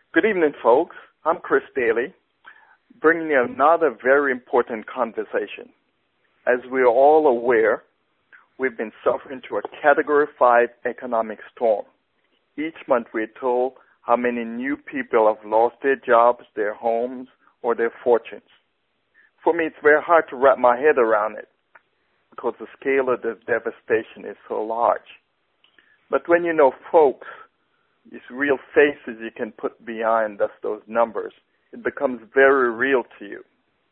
Good evening, folks. I'm Chris Daly, bringing you another very important conversation. As we are all aware, we've been suffering through a Category 5 economic storm. Each month we're told how many new people have lost their jobs, their homes, or their fortunes. For me, it's very hard to wrap my head around it because the scale of the devastation is so large. But when you know folks, these real faces you can put behind those numbers, it becomes very real to you.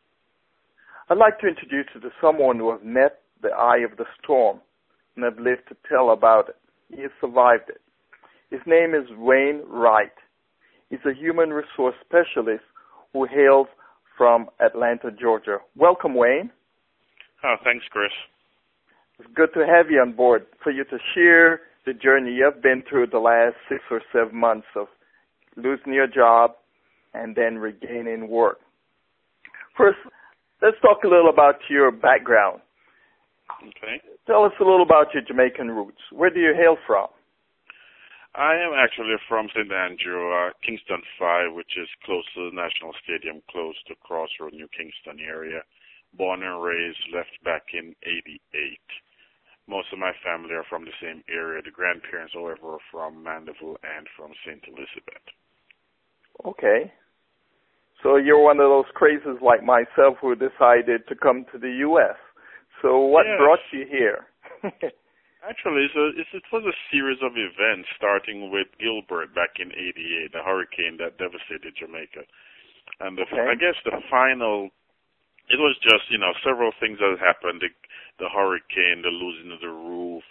I'd like to introduce you to someone who has met the eye of the storm and have lived to tell about it. He has survived it. His name is Wayne Wright. He's a human resource specialist who hails from Atlanta, Georgia. Welcome, Wayne. Oh, thanks, Chris. It's good to have you on board for you to share the journey you've been through the last 6 or 7 months of losing your job and then regaining work. First, let's talk a little about your background. Okay. Tell us a little about your Jamaican roots. Where do you hail from? I am actually from St. Andrew, Kingston 5, which is close to the National Stadium, close to Crossroad, New Kingston area. Born and raised, left back in 88. Most of my family are from the same area. The grandparents, however, are from Mandeville and from St. Elizabeth. Okay. So you're one of those crazies like myself who decided to come to the U.S. So what brought you here? Actually, it was a series of events, starting with Gilbert back in 88, the hurricane that devastated Jamaica. And I guess the final, it was just, several things that happened. The hurricane, the losing of the roof,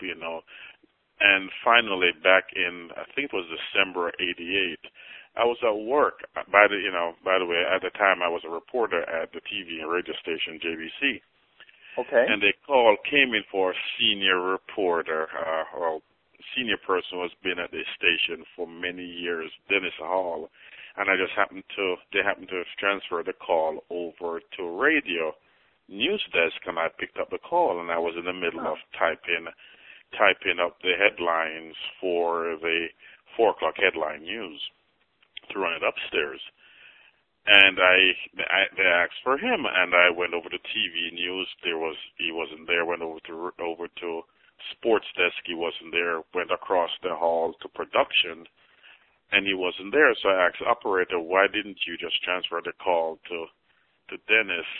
and finally back in, I think it was December 88, I was at work. By the way, at the time I was a reporter at the TV and radio station JBC. Okay. And the call came in for a senior reporter, or senior person who has been at the station for many years, Dennis Hall. And they happened to transfer the call over to radio news desk, and I picked up the call, and I was in the middle of typing up the headlines for the 4 o'clock headline news to run it upstairs. And they asked for him, and I went over to TV news. He wasn't there. Went over to sports desk. He wasn't there. Went across the hall to production, and he wasn't there. So I asked the operator, "Why didn't you just transfer the call to Dennis'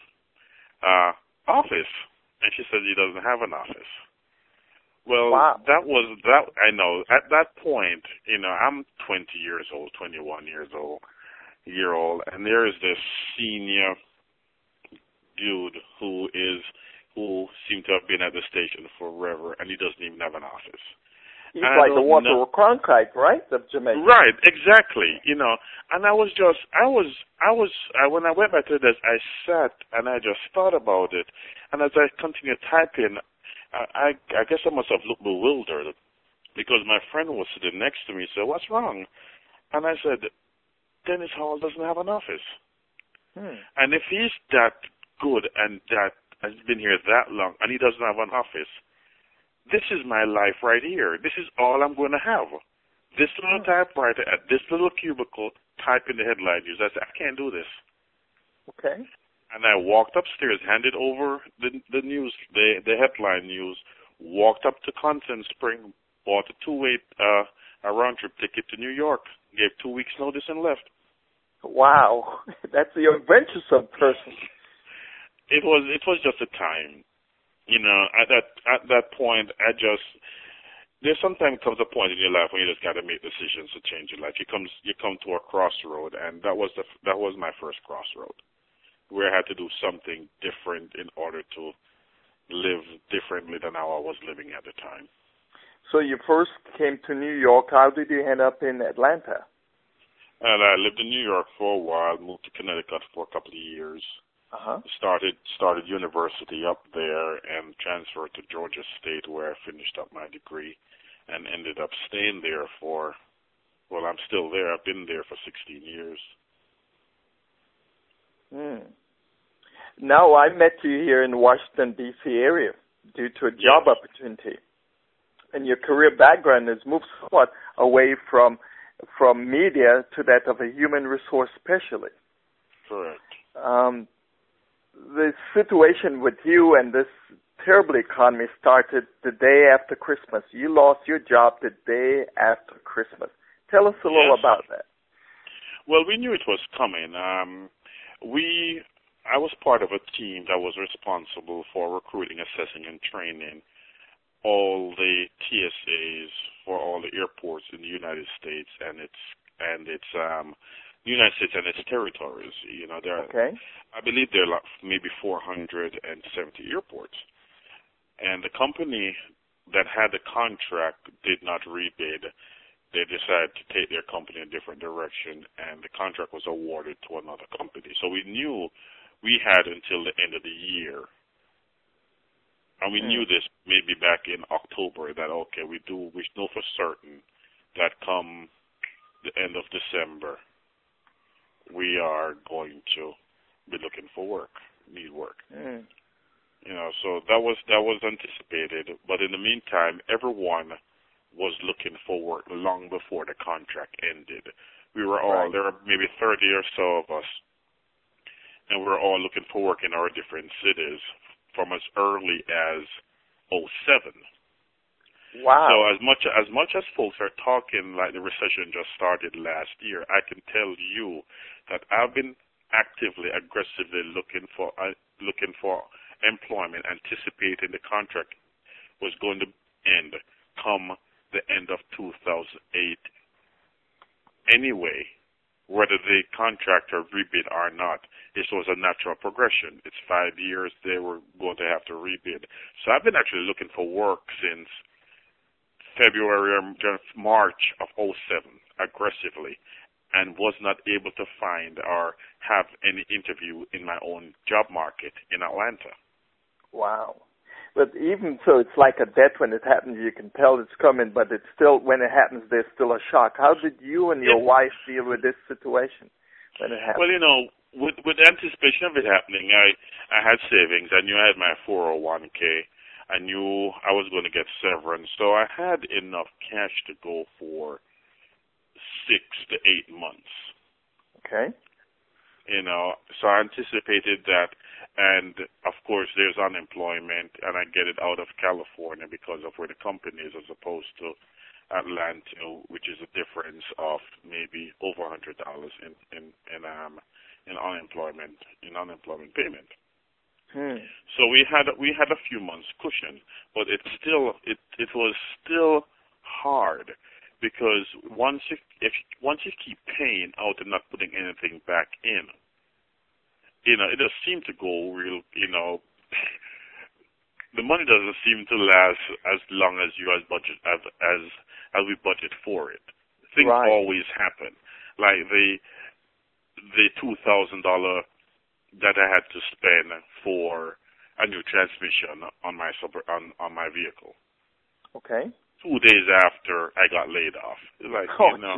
office?" And she said he doesn't have an office. Well, wow. That I know. At that point, I'm 20 years old, 21 years old. And there is this senior dude who seemed to have been at the station forever, and he doesn't even have an office. He's like the Walter Cronkite, right, of Jamaica? Right, exactly. And when I went back to this, I sat and I just thought about it, and as I continued typing, I guess I must have looked bewildered because my friend was sitting next to me. So what's wrong? And I said, Dennis Hall doesn't have an office. And if he's that good and that has been here that long and he doesn't have an office, this is my life right here. This is all I'm going to have. This little typewriter at this little cubicle typing the headline news. I said, I can't do this. Okay. And I walked upstairs, handed over the news, the headline news, walked up to Constant Spring, bought a a round-trip ticket to New York, gave 2 weeks' notice and left. Wow, that's the adventuresome person. It was just a time, At that point, there sometimes comes a point in your life when you just got to make decisions to change your life. You come to a crossroad, and that was my first crossroad, where I had to do something different in order to live differently than how I was living at the time. So you first came to New York. How did you end up in Atlanta? And I lived in New York for a while, moved to Connecticut for a couple of years. Started university up there and transferred to Georgia State, where I finished up my degree and ended up staying there I'm still there. I've been there for 16 years. Now, I met you here in the Washington, D.C. area due to a job opportunity. And your career background has moved somewhat away from from media to that of a human resource specialist. Correct. The situation with you and this terrible economy started the day after Christmas. You lost your job the day after Christmas. Tell us a little about that. Well, we knew it was coming. I was part of a team that was responsible for recruiting, assessing, and training all the TSAs for all the airports in the United States and its United States and its territories. You know, I believe there are maybe 470 airports, and the company that had the contract did not rebid. They decided to take their company in a different direction, and the contract was awarded to another company. So we knew we had until the end of the year. And we knew this maybe back in October that, okay, we know for certain that come the end of December, we are going to be looking for work, need work. You know, so that was anticipated. But in the meantime, everyone was looking for work long before the contract ended. We were all, there were maybe 30 or so of us, and we were all looking for work in our different cities from as early as 2007. Wow. So as much as folks are talking like the recession just started last year, I can tell you that I've been actively, aggressively looking for employment, anticipating the contract was going to end come the end of 2008 anyway. Whether the contractor rebid or not, this was a natural progression. It's 5 years, they were going to have to rebid. So I've been actually looking for work since February or March of 2007, aggressively, and was not able to find or have any interview in my own job market in Atlanta. Wow. But even so, it's like a death when it happens. You can tell it's coming, but it's still, when it happens, there's still a shock. How did you and your wife deal with this situation when it happened? Well, you know, with the anticipation of it happening, I had savings. I knew I had my 401k. I knew I was going to get severance. So I had enough cash to go for 6 to 8 months. Okay. You know, so I anticipated that. And, of course, there's unemployment, and I get it out of California because of where the company is as opposed to Atlanta, which is a difference of maybe over $100 in unemployment payment. So we had a few months cushion, but it was still hard because once you keep paying out and not putting anything back in, you know, it does seem to go real, you know, the money doesn't seem to last as long as you as we budget for it. Things always happen. Like the $2,000 that I had to spend for a new transmission on my vehicle. Okay. 2 days after I got laid off. It's like,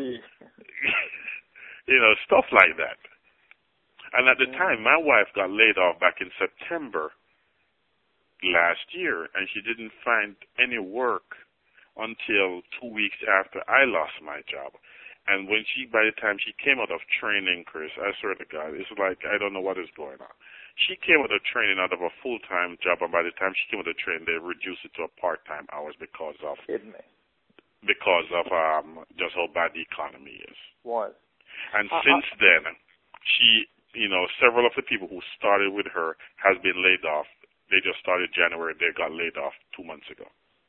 you know, stuff like that. And at the time, my wife got laid off back in September last year, and she didn't find any work until 2 weeks after I lost my job. And by the time she came out of training, Chris, I swear to God, it's like, I don't know what is going on. She came out of training out of a full-time job, and by the time she came out of training, they reduced it to a part-time hours because of just how bad the economy is. Was. And since then, you know, several of the people who started with her has been laid off. They just started January. They got laid off 2 months ago.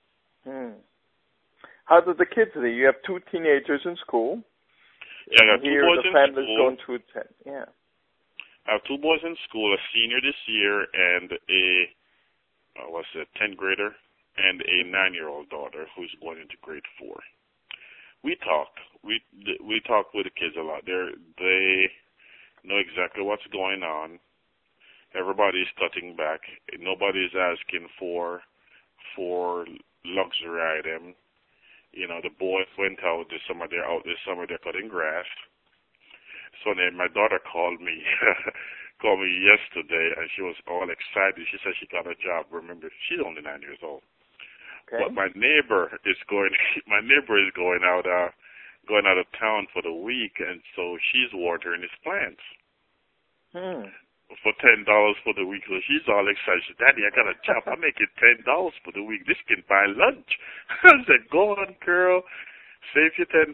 How did the kids do? You have 2 teenagers in school. Yeah, I got 2 boys in school. Going through 10. Yeah. I have 2 boys in school, a senior this year and a 10th grader, and a 9-year-old daughter who's going into grade 4. We talk. We talk with the kids a lot. They know exactly what's going on. Everybody's cutting back. Nobody's asking for luxury item. You know, the boys went out this summer. They're out this summer. They're cutting grass. So then my daughter called me yesterday, and she was all excited. She said she got a job. Remember, she's only 9 years old. Okay. But my neighbor is going out going out of town for the week, and so she's watering his plants. For $10 for the week. So she's all excited. She said, Daddy, I got a job. I'm making $10 for the week. This can buy lunch. I said, go on, girl. Save your $10.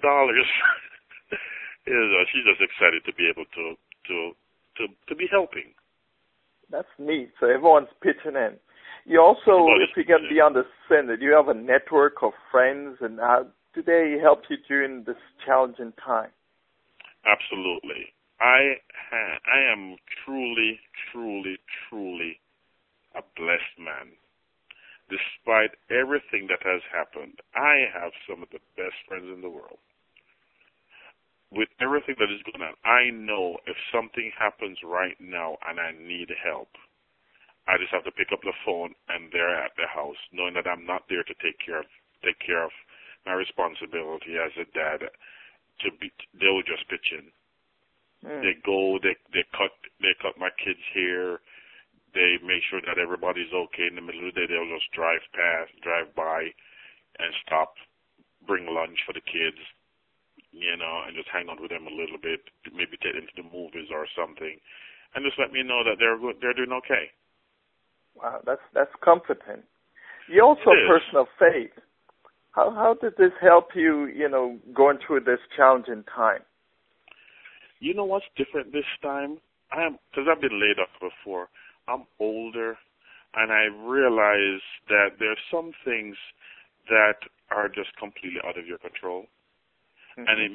She's just excited to be able to be helping. That's neat. So everyone's pitching in. You also, if you get beyond the center, do you have a network of friends, and how do they help you during this challenging time? Absolutely. I am truly, truly, truly a blessed man. Despite everything that has happened, I have some of the best friends in the world. With everything that is going on, I know if something happens right now and I need help, I just have to pick up the phone and they're at the house, knowing that I'm not there to take care of my responsibility as a dad. They will just pitch in. They go, they cut my kids' hair. They make sure that everybody's okay. In the middle of the day, they'll just drive by, and stop, bring lunch for the kids, and just hang out with them a little bit. Maybe take them to the movies or something, and just let me know that they're doing okay. Wow, that's comforting. You're also a person of faith. How did this help you? Going through this challenging time. You know what's different this time? Because I've been laid off before. I'm older, and I realize that there are some things that are just completely out of your control, and it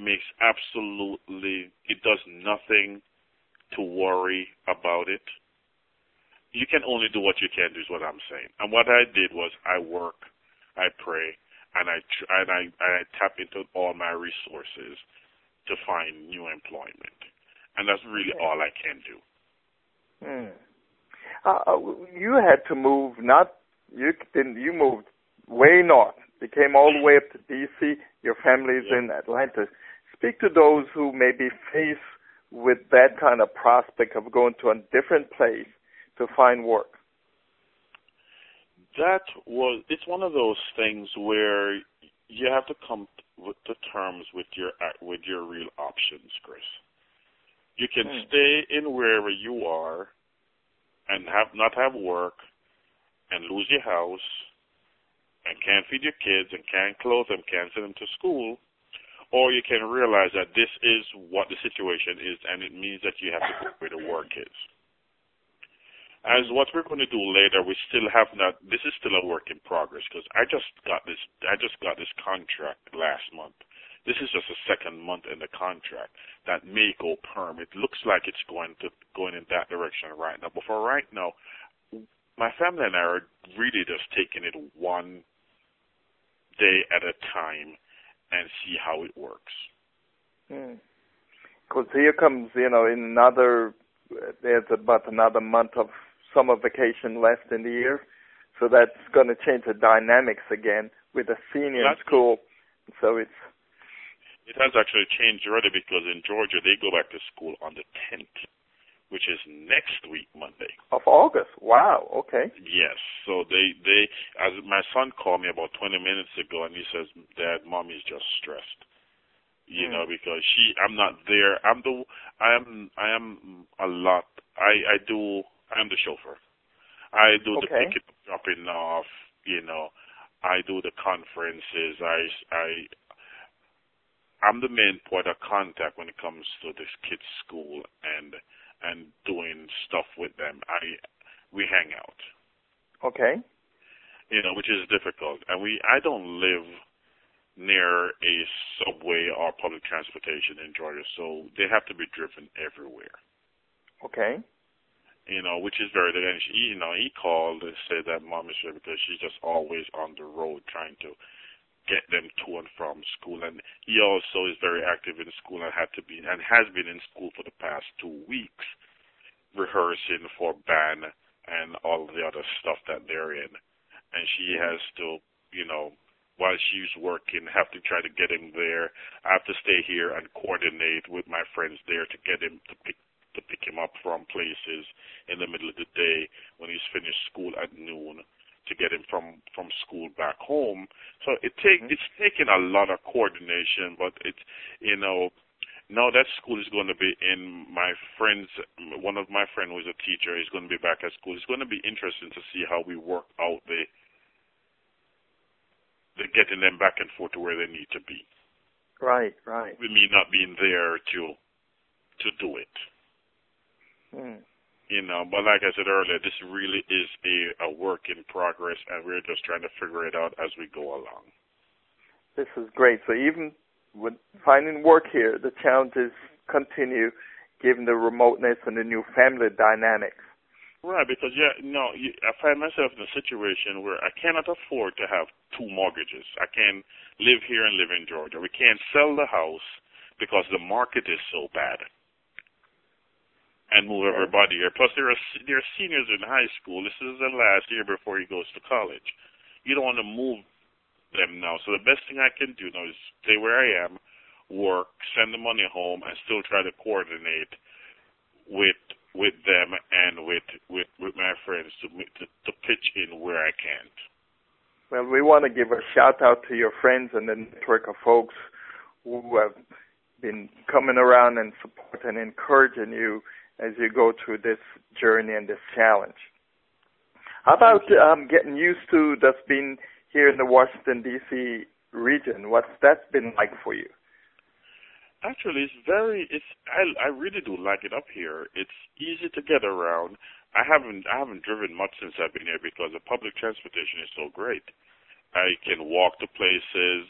does nothing to worry about it. You can only do what you can do is what I'm saying. And what I did was I work, I pray, and I tap into all my resources to find new employment, and that's really all I can do. You had to move. You moved way north. You came all the way up to D.C. Your family's in Atlanta. Speak to those who may be faced with that kind of prospect of going to a different place to find work. It's one of those things where you have to come to terms with your real options, Chris. You can stay in wherever you are and not have work and lose your house and can't feed your kids and can't clothe them, can't send them to school, or you can realize that this is what the situation is and it means that you have to go where the work is. As what we're going to do later, this is still a work in progress because I just got this contract last month. This is just the second month in the contract that may go perm. It looks like it's going in that direction right now. But for right now, my family and I are really just taking it one day at a time and see how it works. Because here comes, there's about another month of summer vacation left in the year, so that's going to change the dynamics again with the senior school. So it has actually changed already because in Georgia they go back to school on the 10th, which is next week, Monday. Of August. Wow. Okay. Yes. So they as my son called me about 20 minutes ago and he says, Dad, Mommy's just stressed. Because I'm not there. I am the chauffeur. I do the picking up, dropping off, I do the conferences. I'm the main point of contact when it comes to this kid's school and doing stuff with them. We hang out. Okay. Which is difficult. And I don't live near a subway or public transportation in Georgia, so they have to be driven everywhere. Okay. Which is very, he called and said that Mom is there because she's just always on the road trying to get them to and from school. And he also is very active in school and has been in school for the past 2 weeks, rehearsing for band and all the other stuff that they're in. And she has to, while she's working, have to try to get him there. I have to stay here and coordinate with my friends there to get him to pick him up from places in the middle of the day when he's finished school at noon to get him from school back home. So it's taking a lot of coordination, but it's, now that school is going to be in one of my friends who is a teacher is going to be back at school. It's going to be interesting to see how we work out the getting them back and forth to where they need to be. Right. With me not being there to do it. But like I said earlier, this really is a work in progress, and we're just trying to figure it out as we go along. This is great. So even with finding work here, the challenges continue given the remoteness and the new family dynamics. Right, because I find myself in a situation where I cannot afford to have two mortgages. I can't live here and live in Georgia. We can't sell the house because the market is so bad and move everybody here. Plus, there are seniors in high school. This is the last year before he goes to college. You don't want to move them now. So the best thing I can do now is stay where I am, work, send the money home, and still try to coordinate with them and with my friends to pitch in where I can't. Well, we want to give a shout out to your friends and the network of folks who have been coming around and supporting and encouraging you as you go through this journey and this challenge. How about getting used to just being here in the Washington, D.C. region? What's that been like for you? Actually, I really do like it up here. It's easy to get around. I haven't driven much since I've been here because the public transportation is so great. I can walk to places.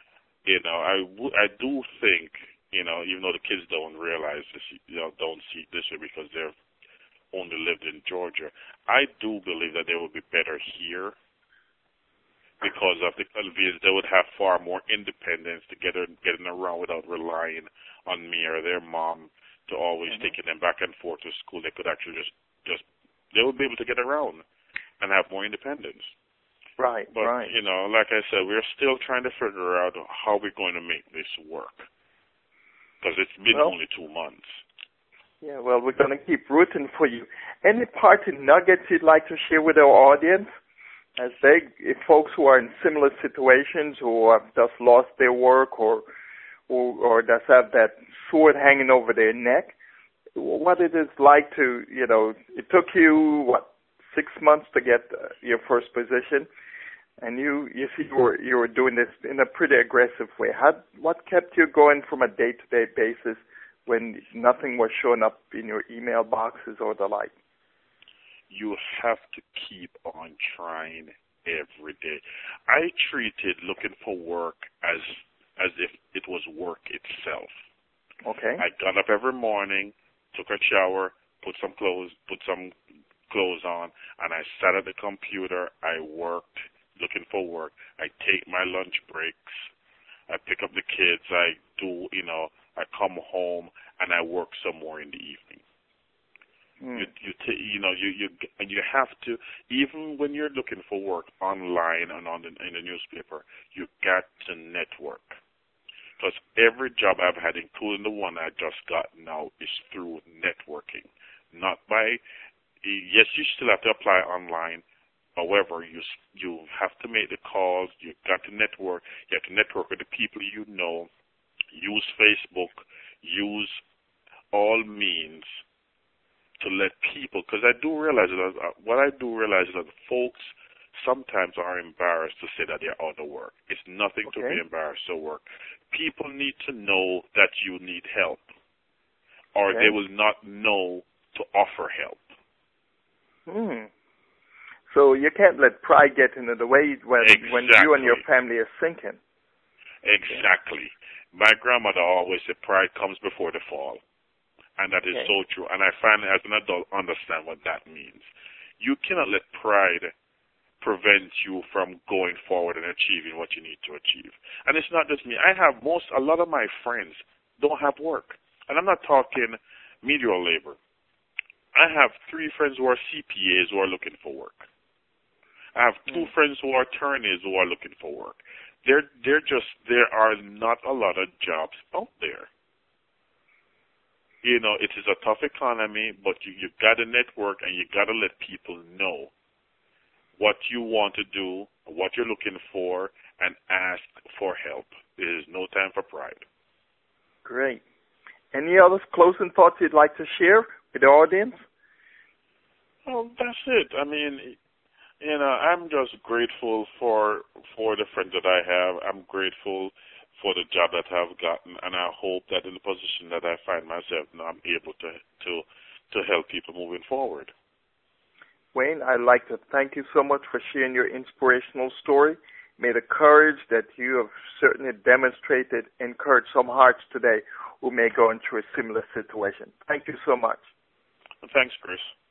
I do think, even though the kids don't realize this, don't see it this way because they've only lived in Georgia, I do believe that they will be better here because of the convenience. They would have far more independence to getting around without relying on me or their mom to always taking them back and forth to school. They could actually just they would be able to get around and have more independence. Right, but, right. Like I said, we're still trying to figure out how we're going to make this work because it's been only 2 months. Yeah, well, we're going to keep rooting for you. Any parting nuggets you'd like to share with our audience? If folks who are in similar situations who have just lost their work or just have that sword hanging over their neck, what it is like to, it took you, 6 months to get your first position, and you see you were doing this in a pretty aggressive way. What kept you going from a day-to-day basis when nothing was showing up in your email boxes or the like? You have to keep on trying every day. I treated looking for work as if it was work itself. Okay. I got up every morning, took a shower, put some clothes on, and I sat at the computer. I worked looking for work. I take my lunch breaks. I pick up the kids. I do, I come home and I work some more in the evening. You have to, even when you're looking for work online and in the newspaper, you got to network. Because every job I've had, including the one I just got now, is through networking. Not by, yes, you still have to apply online. However, you have to make the calls. You got to network. You have to network with the people you know. Use Facebook. Use all means to let people, because I do realize that folks sometimes are embarrassed to say that they're out of work. It's nothing to be embarrassed to work. People need to know that you need help, or they will not know to offer help. So you can't let pride get into the way when you and your family are sinking. Exactly. My grandmother always said pride comes before the fall. And that is so true. And I finally, as an adult, understand what that means. You cannot let pride prevent you from going forward and achieving what you need to achieve. And it's not just me. A lot of my friends don't have work. And I'm not talking menial labor. I have 3 friends who are CPAs who are looking for work. I have 2 friends who are attorneys who are looking for work. There are not a lot of jobs out there. It is a tough economy, but you got to network and you got to let people know what you want to do, what you're looking for, and ask for help. There is no time for pride. Great. Any other closing thoughts you'd like to share with the audience? Well, that's it. I mean, I'm just grateful for the friends that I have. I'm grateful for the job that I've gotten, and I hope that in the position that I find myself now, I'm able to help people moving forward. Wayne, I'd like to thank you so much for sharing your inspirational story. May the courage that you have certainly demonstrated encourage some hearts today who may go into a similar situation. Thank you so much. Thanks, Chris.